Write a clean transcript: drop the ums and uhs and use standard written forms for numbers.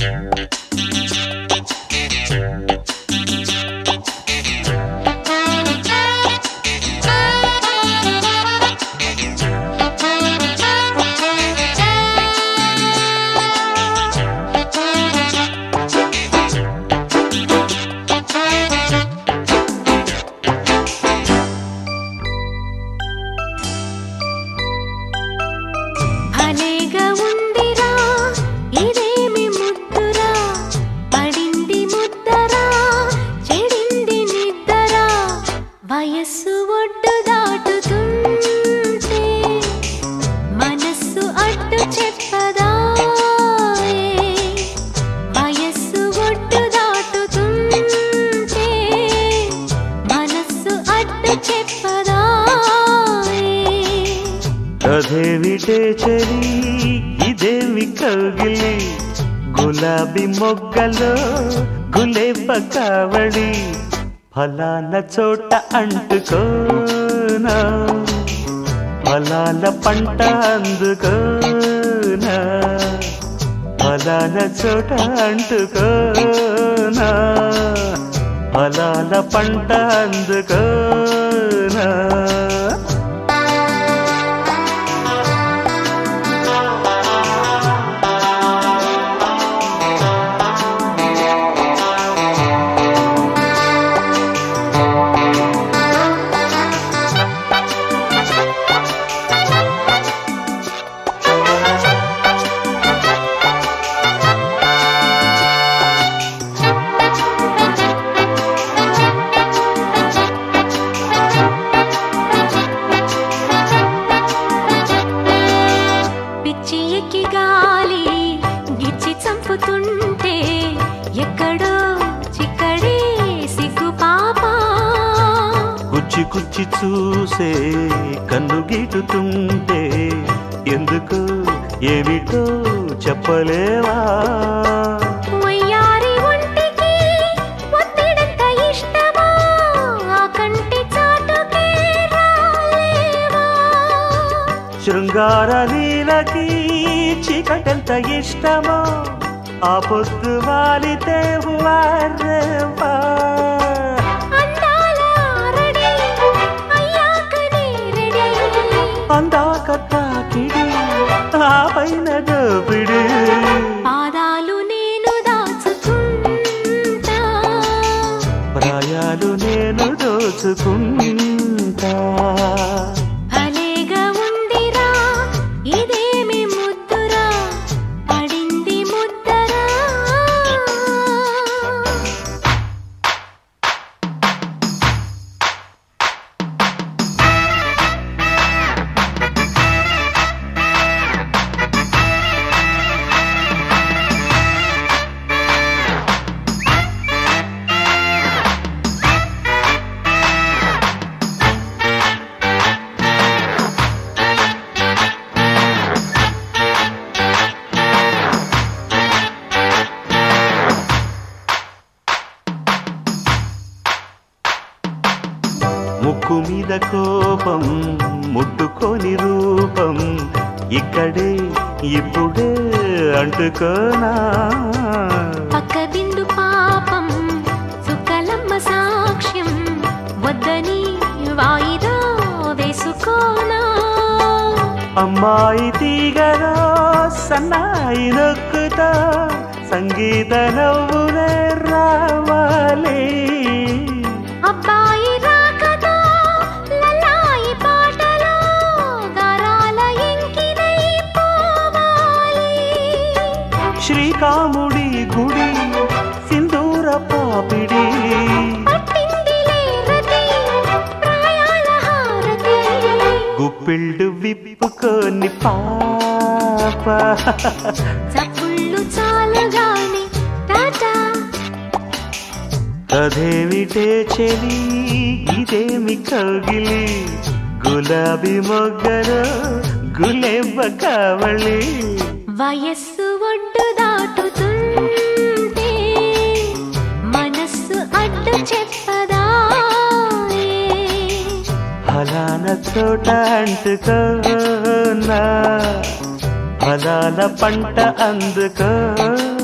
వయస్సు ఒడ్డు దాటుతుంటే మనస్సు అడ్డు చెప్పదా వయస్సు ఒడ్డు దాటుతుంటే మనస్సు అడ్డు చెప్పదా అదేమిటే చెలి ఇదేమి కౌగిలి గులాబీ మొగ్గలో గులేబ కావడి ఫలానా చోట అంటుకోనా ఫలాల పంట అందుకోనా ఫలానా చోట అంటుకోనా ఫలాల పంట అందుకోనా గాలి గిచ్చి చంపుతుంటే ఎక్కడో చిక్కడే సిగ్గు పాప కుచ్చి కుచ్చి చూసే కన్ను గీటుతుంటే ఎందుకు ఏమిటో చెప్పలేవా వయ్యారి ఒంటికి ఒత్తిడంత ఇష్టమా ఆ కంటి చాటుకే రాలేవా శృంగార లీలకి చీకటంత ఇష్టమో ఆ పొద్దు వాలితే వారేవా అందాక తాకిడి ఆ పైన దోపిడి పాదాలు నేను దాచుకుంటా ప్రాయాలు నేను దోచుకుంటా భలేగా ఉందిరా ఇదేమి ముద్దురా పడింది ముద్దరా ముక్కు మీద కోపం ముట్టుకోని రూపం ఇక్కడే ఇప్పుడే అంటుకోనా పక్క బిందు పాపం సుకలమ్మ సాక్ష్యం వద్దని వాయిదా వేసుకోనా అమ్మాయి తీగలో సన్నాయి నొక్కుతా సంగీత నవ్వులే రావాలి అబ్బాయి రాకతో లలాయి పాటలో గారాల ఎంకినై పోవాలి శ్రీకాముడి గుడి సింధూర పాపిడి పట్టిందిలే రతి ప్రాయాల హారతి గుప్పిళ్ళు విప్పుకొని పాప చప్పుళ్ళు చాలుగాని టాటా అదేమిటే చెలి ఇదేమి కౌగిలి గులాబీ మొగ్గలో గులేబ కావళి వయస్సు ఒడ్డు దాటుతుంటే మనస్సు అడ్డు చెప్పదా ఫలానా చోట అంటుకోనా ఫలాల పంట అందుకో